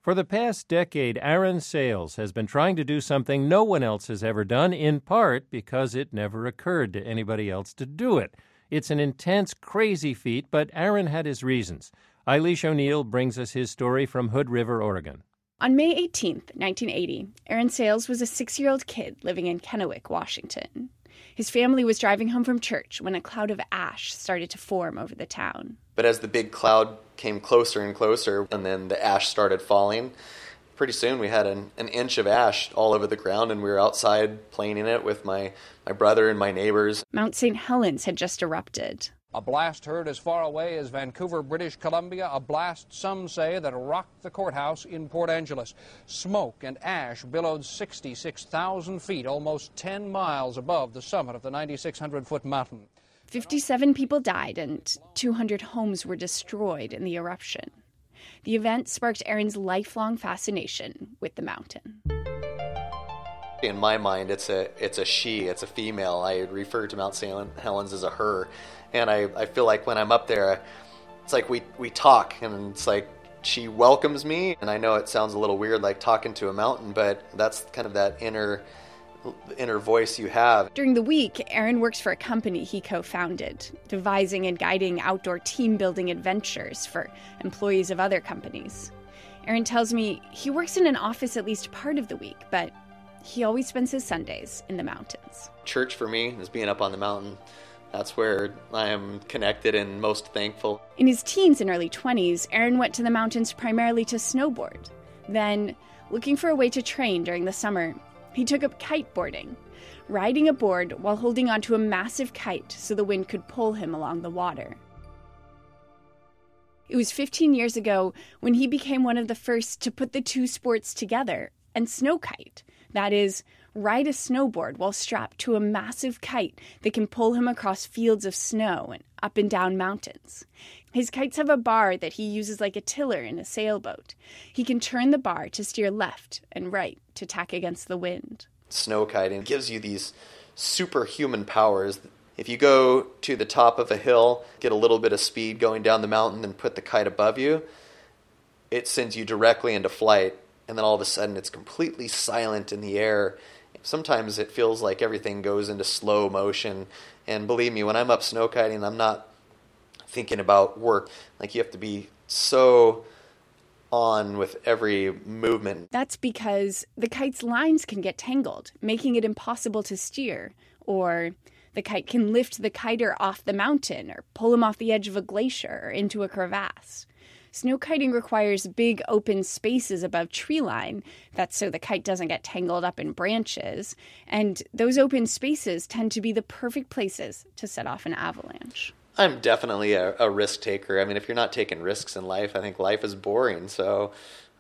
For the past decade, Aaron Sales has been trying to do something no one else has ever done, in part because it never occurred to anybody else to do it. It's an intense, crazy feat, but Aaron had his reasons. Eilish O'Neill brings us his story from Hood River, Oregon. On May 18th, 1980, Aaron Sales was a 6-year-old kid living in Kennewick, Washington. His family was driving home from church when a cloud of ash started to form over the town. But as the big cloud came closer and closer, and then the ash started falling, pretty soon we had an inch of ash all over the ground, and we were outside playing in it with my brother and my neighbors. Mount St. Helens had just erupted. A blast heard as far away as Vancouver, British Columbia, a blast, some say, that rocked the courthouse in Port Angeles. Smoke and ash billowed 66,000 feet, almost 10 miles above the summit of the 9,600-foot mountain. 57 people died and 200 homes were destroyed in the eruption. The event sparked Aaron's lifelong fascination with the mountain. In my mind, it's a she, it's a female. I refer to Mount St. Helens as a her. And I feel like when I'm up there, it's like we talk, and it's like she welcomes me. And I know it sounds a little weird, like talking to a mountain, but that's kind of that inner voice you have. During the week, Aaron works for a company he co-founded, devising and guiding outdoor team-building adventures for employees of other companies. Aaron tells me he works in an office at least part of the week, but he always spends his Sundays in the mountains. Church for me is being up on the mountain. That's where I am connected and most thankful. In his teens and early 20s, Aaron went to the mountains primarily to snowboard. Then, looking for a way to train during the summer, he took up kiteboarding, riding a board while holding onto a massive kite so the wind could pull him along the water. It was 15 years ago when he became one of the first to put the two sports together and snow kite. That is, ride a snowboard while strapped to a massive kite that can pull him across fields of snow and up and down mountains. His kites have a bar that he uses like a tiller in a sailboat. He can turn the bar to steer left and right to tack against the wind. Snow kiting gives you these superhuman powers. If you go to the top of a hill, get a little bit of speed going down the mountain, and put the kite above you, it sends you directly into flight. And then all of a sudden it's completely silent in the air. Sometimes it feels like everything goes into slow motion. And believe me, when I'm up snow kiting, I'm not thinking about work. Like, you have to be so on with every movement. That's because the kite's lines can get tangled, making it impossible to steer. Or the kite can lift the kiter off the mountain or pull him off the edge of a glacier or into a crevasse. Snow kiting requires big open spaces above tree line. That's so the kite doesn't get tangled up in branches. And those open spaces tend to be the perfect places to set off an avalanche. I'm definitely a risk taker. I mean, if you're not taking risks in life, I think life is boring. So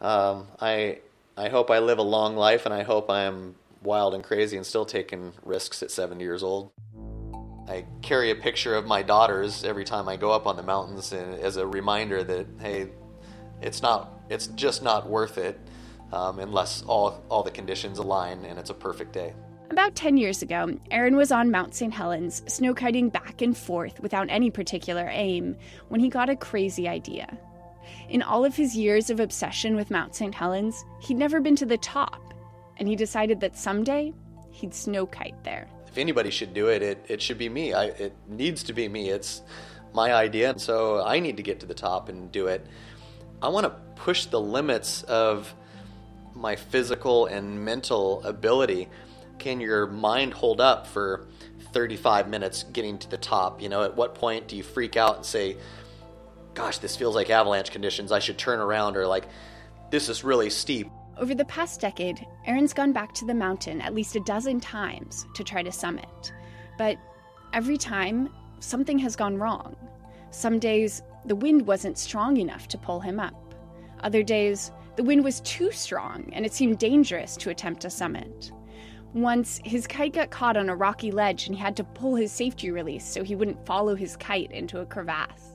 I hope I live a long life, and I hope I'm wild and crazy and still taking risks at 70 years old. I carry a picture of my daughters every time I go up on the mountains, and as a reminder that, hey, it's just not worth it unless all the conditions align and it's a perfect day. About 10 years ago, Aaron was on Mount St. Helens, snow kiting back and forth without any particular aim, when he got a crazy idea. In all of his years of obsession with Mount St. Helens, he'd never been to the top, and he decided that someday he'd snow kite there. If anybody should do it, it should be me. It needs to be me. It's my idea, so I need to get to the top and do it. I want to push the limits of my physical and mental ability. Can your mind hold up for 35 minutes getting to the top? You know, at what point do you freak out and say, gosh, this feels like avalanche conditions, I should turn around, or like, this is really steep. Over the past decade, Aaron's gone back to the mountain at least a dozen times to try to summit. But every time, something has gone wrong. Some days, the wind wasn't strong enough to pull him up. Other days, the wind was too strong and it seemed dangerous to attempt a summit. Once, his kite got caught on a rocky ledge and he had to pull his safety release so he wouldn't follow his kite into a crevasse.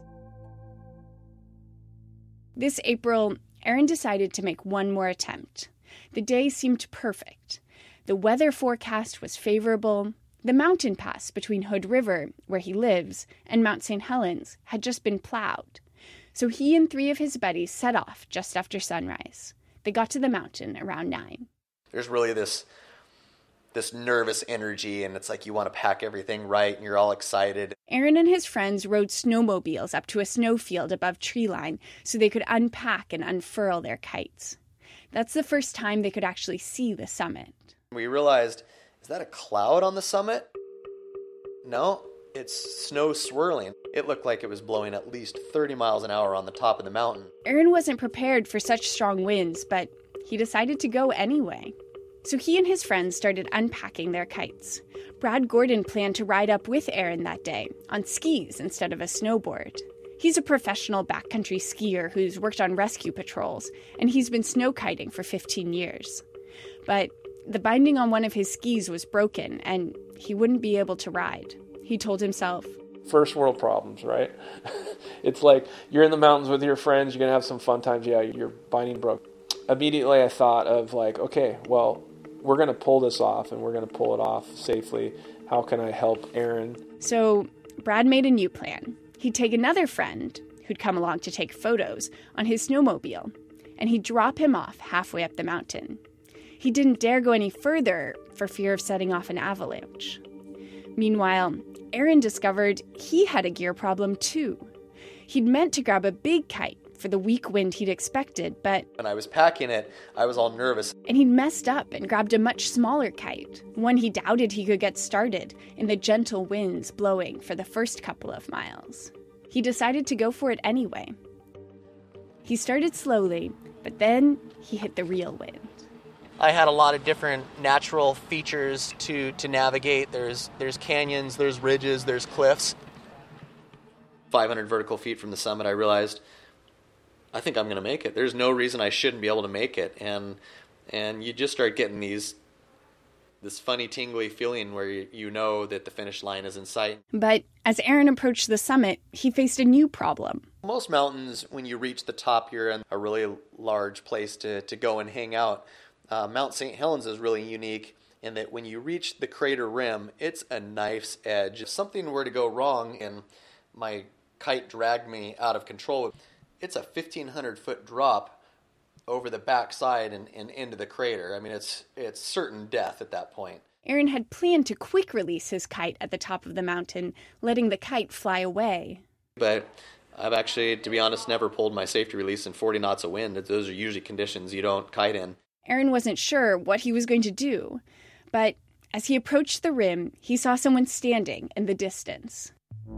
This April, Aaron decided to make one more attempt. The day seemed perfect. The weather forecast was favorable. The mountain pass between Hood River, where he lives, and Mount St. Helens had just been plowed. So he and 3 of his buddies set off just after sunrise. They got to the mountain around 9. There's really this nervous energy, and it's like you want to pack everything right, and you're all excited. Aaron and his friends rode snowmobiles up to a snowfield above treeline so they could unpack and unfurl their kites. That's the first time they could actually see the summit. We realized, is that a cloud on the summit? No, it's snow swirling. It looked like it was blowing at least 30 miles an hour on the top of the mountain. Aaron wasn't prepared for such strong winds, but he decided to go anyway. So he and his friends started unpacking their kites. Brad Gordon planned to ride up with Aaron that day, on skis instead of a snowboard. He's a professional backcountry skier who's worked on rescue patrols, and he's been snow kiting for 15 years. But the binding on one of his skis was broken, and he wouldn't be able to ride. He told himself, first world problems, right? It's like you're in the mountains with your friends, you're going to have some fun times. Yeah, your binding broke. Immediately I thought of like, okay, well, we're going to pull this off, and we're going to pull it off safely. How can I help Aaron? So Brad made a new plan. He'd take another friend who'd come along to take photos on his snowmobile, and he'd drop him off halfway up the mountain. He didn't dare go any further for fear of setting off an avalanche. Meanwhile, Aaron discovered he had a gear problem too. He'd meant to grab a big kite for the weak wind he'd expected, but when I was packing it, I was all nervous. And he'd messed up and grabbed a much smaller kite, one he doubted he could get started in the gentle winds blowing for the first couple of miles. He decided to go for it anyway. He started slowly, but then he hit the real wind. I had a lot of different natural features to navigate. There's canyons, there's ridges, there's cliffs. 500 vertical feet from the summit, I realized, I think I'm going to make it. There's no reason I shouldn't be able to make it. And you just start getting this funny tingly feeling where you know that the finish line is in sight. But as Aaron approached the summit, he faced a new problem. Most mountains, when you reach the top, you're in a really large place to go and hang out. Mount St. Helens is really unique in that when you reach the crater rim, it's a knife's edge. If something were to go wrong and my kite dragged me out of control, it's a 1,500-foot drop over the backside and into the crater. I mean, it's certain death at that point. Aaron had planned to quick release his kite at the top of the mountain, letting the kite fly away. But I've actually, to be honest, never pulled my safety release in 40 knots of wind. Those are usually conditions you don't kite in. Aaron wasn't sure what he was going to do, but as he approached the rim, he saw someone standing in the distance.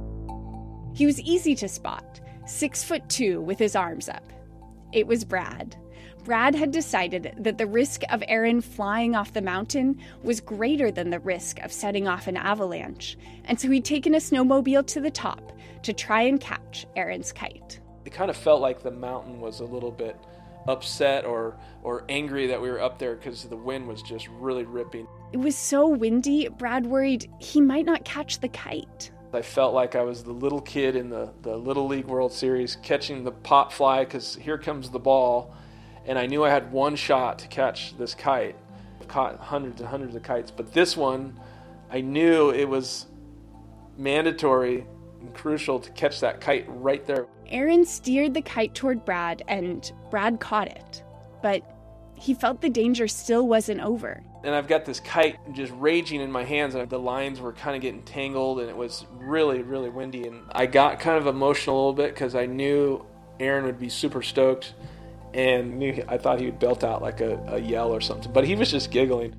He was easy to spot, 6'2" with his arms up. It was Brad. Brad had decided that the risk of Aaron flying off the mountain was greater than the risk of setting off an avalanche, and so he'd taken a snowmobile to the top to try and catch Aaron's kite. It kind of felt like the mountain was a little bit upset or angry that we were up there because the wind was just really ripping. It was so windy, Brad worried he might not catch the kite. I felt like I was the little kid in the Little League World Series catching the pop fly because here comes the ball, and I knew I had one shot to catch this kite. I've caught hundreds and hundreds of kites, but this one, I knew it was mandatory and crucial to catch that kite right there. Aaron steered the kite toward Brad, and Brad caught it. But he felt the danger still wasn't over. And I've got this kite just raging in my hands, and the lines were kind of getting tangled, and it was really, really windy. And I got kind of emotional a little bit because I knew Aaron would be super stoked, and I thought he would belt out like a yell or something. But he was just giggling.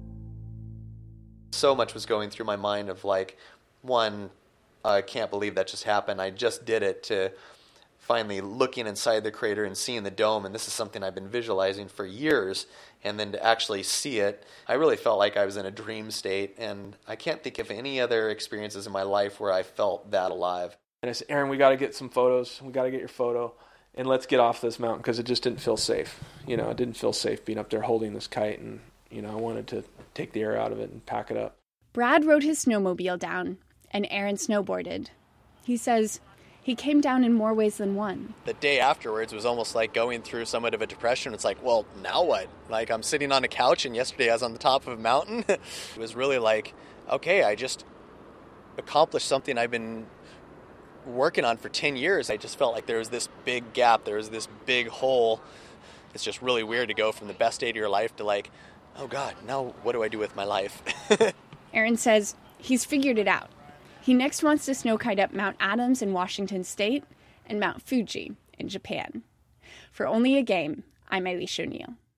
So much was going through my mind of like, one, I can't believe that just happened. I just did it, to finally looking inside the crater and seeing the dome, and this is something I've been visualizing for years, and then to actually see it, I really felt like I was in a dream state, and I can't think of any other experiences in my life where I felt that alive. And I said, Aaron, we got to get some photos. We got to get your photo, and let's get off this mountain because it just didn't feel safe. You know, it didn't feel safe being up there holding this kite, and, you know, I wanted to take the air out of it and pack it up. Brad rode his snowmobile down, and Aaron snowboarded. He says he came down in more ways than one. The day afterwards was almost like going through somewhat of a depression. It's like, well, now what? Like, I'm sitting on a couch, and yesterday I was on the top of a mountain. It was really like, okay, I just accomplished something I've been working on for 10 years. I just felt like there was this big gap, there was this big hole It's just really weird to go from the best day of your life to like, oh God, now what do I do with my life? Aaron says he's figured it out. He next wants to snow kite up Mount Adams in Washington State and Mount Fuji in Japan. For Only a Game, I'm Eilish O'Neill.